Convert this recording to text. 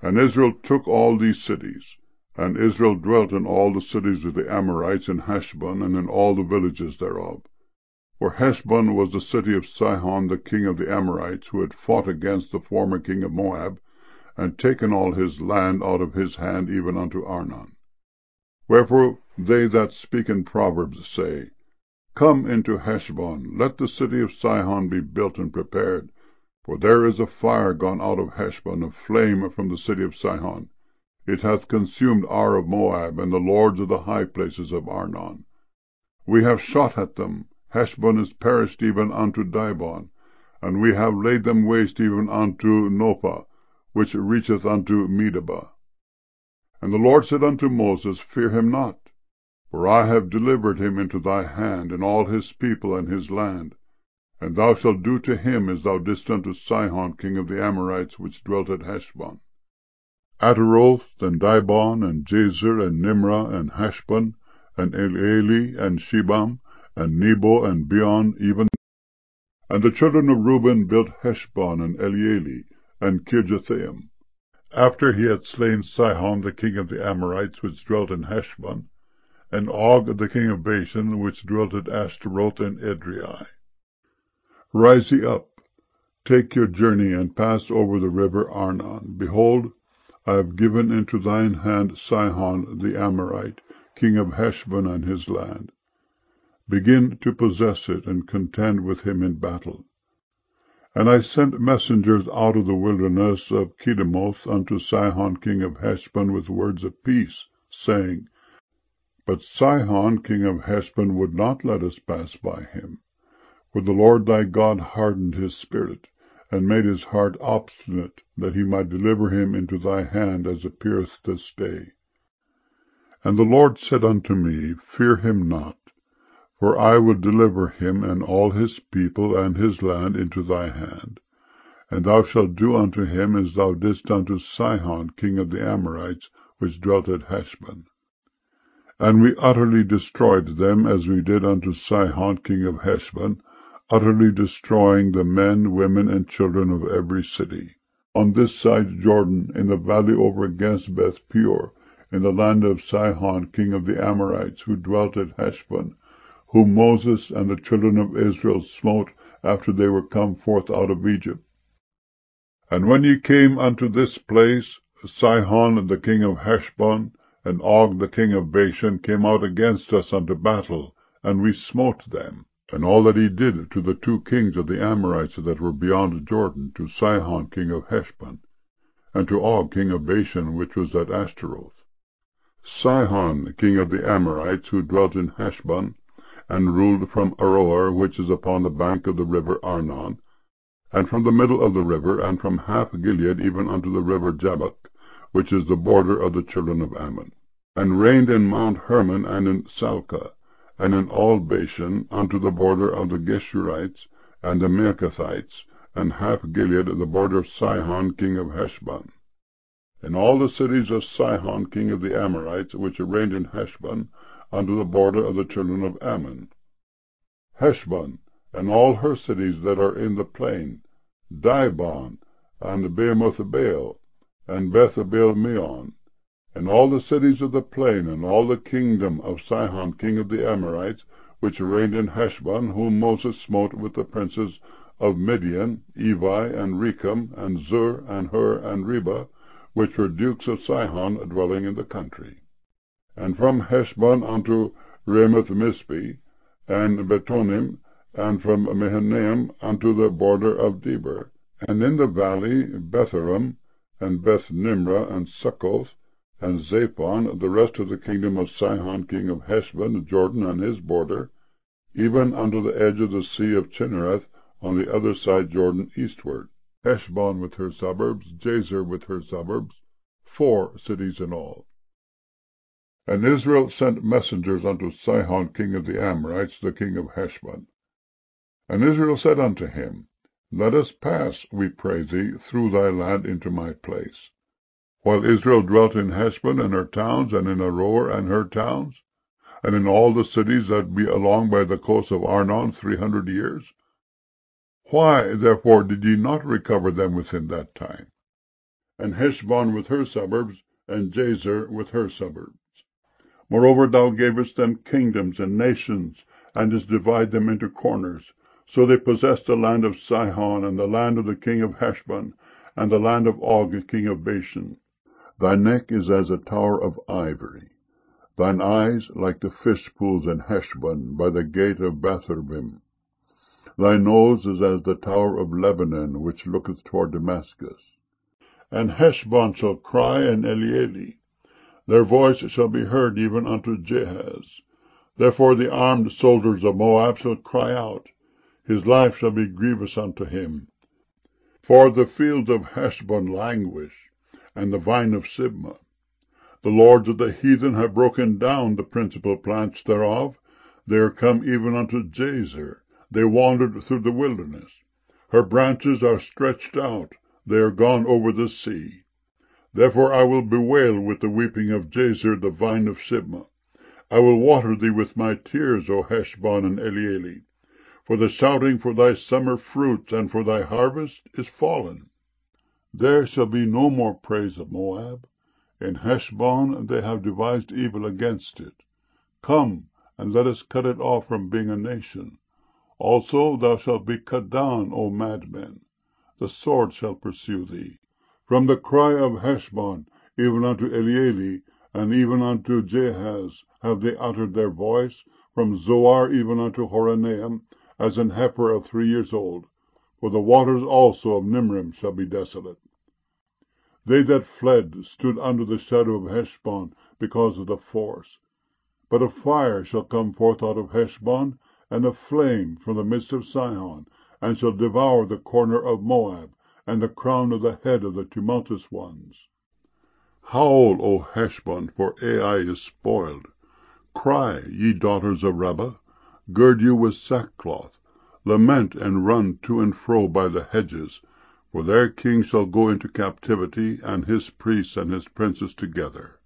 And Israel took all these cities. And Israel dwelt in all the cities of the Amorites in Heshbon, and in all the villages thereof. For Heshbon was the city of Sihon the king of the Amorites, who had fought against the former king of Moab, and taken all his land out of his hand, even unto Arnon. Wherefore they that speak in Proverbs say, Come into Heshbon, let the city of Sihon be built and prepared. For there is a fire gone out of Heshbon, a flame from the city of Sihon. It hath consumed Ar of Moab, and the lords of the high places of Arnon. We have shot at them. Heshbon is perished even unto Dibon, and we have laid them waste even unto Nophah, which reacheth unto Medeba. And the Lord said unto Moses, Fear him not, for I have delivered him into thy hand, and all his people and his land. And thou shalt do to him as thou didst unto Sihon king of the Amorites, which dwelt at Heshbon. Ataroth, and Dibon, and Jazer, and Nimrah, and Heshbon, and Elealeh, and Shebam, and Nebo, and Beon, even. And the children of Reuben built Heshbon, and Elealeh, and Kirjathaim, after he had slain Sihon the king of the Amorites, which dwelt in Heshbon, and Og the king of Bashan, which dwelt at Ashtaroth and Edrei. Rise ye up, take your journey, and pass over the river Arnon. Behold, I have given into thine hand Sihon the Amorite, king of Heshbon and his land. Begin to possess it, and contend with him in battle. And I sent messengers out of the wilderness of Kedemoth unto Sihon king of Heshbon with words of peace, saying, But Sihon king of Heshbon would not let us pass by him. For the Lord thy God hardened his spirit, and made his heart obstinate, that he might deliver him into thy hand, as appeareth this day. And the Lord said unto me, Fear him not, for I will deliver him and all his people and his land into thy hand. And thou shalt do unto him as thou didst unto Sihon king of the Amorites, which dwelt at Heshbon. And we utterly destroyed them, as we did unto Sihon king of Heshbon, utterly destroying the men, women, and children of every city. On this side Jordan, in the valley over against Beth Peor, in the land of Sihon king of the Amorites, who dwelt at Heshbon, whom Moses and the children of Israel smote after they were come forth out of Egypt. And when ye came unto this place, Sihon the king of Heshbon, and Og the king of Bashan came out against us unto battle, and we smote them. And all that he did to the two kings of the Amorites that were beyond Jordan, to Sihon king of Heshbon, and to Og king of Bashan, which was at Ashtaroth. Sihon king of the Amorites, who dwelt in Heshbon, and ruled from Aroer, which is upon the bank of the river Arnon, and from the middle of the river, and from half Gilead even unto the river Jabbok, which is the border of the children of Ammon, and reigned in Mount Hermon, and in Salcah, and in all Bashan, unto the border of the Geshurites, and the Maacathites, and half Gilead, the border of Sihon king of Heshbon. And all the cities of Sihon king of the Amorites, which reigned in Heshbon, unto the border of the children of Ammon. Heshbon, and all her cities that are in the plain, Dibon, and Beemothbaal, and Beth-abel-meon, and all the cities of the plain, and all the kingdom of Sihon king of the Amorites, which reigned in Heshbon, whom Moses smote with the princes of Midian, Evi, and Rechem, and Zur, and Hur, and Reba, which were dukes of Sihon, dwelling in the country. And from Heshbon unto Ramoth-Mizpeh, and Betonim, and from Mahanaim unto the border of Debir, and in the valley Betharam, and Beth-nimrah, and Succoth, and Zaphon, the rest of the kingdom of Sihon king of Heshbon, Jordan and his border, even unto the edge of the sea of Chinnereth, on the other side Jordan eastward. Heshbon with her suburbs, Jazer with her suburbs, 4 cities in all. And Israel sent messengers unto Sihon king of the Amorites, the king of Heshbon. And Israel said unto him, Let us pass, we pray thee, through thy land into my place. While Israel dwelt in Heshbon and her towns, and in Aroer and her towns, and in all the cities that be along by the coast of Arnon 300 years? Why, therefore, did ye not recover them within that time? and Heshbon with her suburbs, and Jazer with her suburbs. Moreover, thou gavest them kingdoms and nations, and didst divide them into corners. So they possessed the land of Sihon, and the land of the king of Heshbon, and the land of Og, king of Bashan. Thy neck is as a tower of ivory, thine eyes like the fish pools in Heshbon, by the gate of Batharbim. Thy nose is as the tower of Lebanon, which looketh toward Damascus. And Heshbon shall cry, and Elealeh, their voice shall be heard even unto Jahaz. Therefore the armed soldiers of Moab shall cry out, his life shall be grievous unto him. For the fields of Heshbon languish, and the vine of Sibmah. The lords of the heathen have broken down the principal plants thereof. They are come even unto Jazer. They wandered through the wilderness. Her branches are stretched out. They are gone over the sea. Therefore I will bewail with the weeping of Jazer the vine of Sibmah. I will water thee with my tears, O Heshbon and Elealeh. For the shouting for thy summer fruits and for thy harvest is fallen. There shall be no more praise of Moab. In Heshbon they have devised evil against it. Come, and let us cut it off from being a nation. Also thou shalt be cut down, O madman. The sword shall pursue thee. From the cry of Heshbon, even unto Elealeh, and even unto Jahaz, have they uttered their voice, from Zoar even unto Horonaim, as an heifer of 3 years old. For the waters also of Nimrim shall be desolate. They that fled stood under the shadow of Heshbon, because of the force. But a fire shall come forth out of Heshbon, and a flame from the midst of Sihon, and shall devour the corner of Moab, and the crown of the head of the tumultuous ones. Howl, O Heshbon, for Ai is spoiled. Cry, ye daughters of Rabbah. Gird you with sackcloth. Lament and run to and fro by the hedges. For their king shall go into captivity, and his priests and his princes together.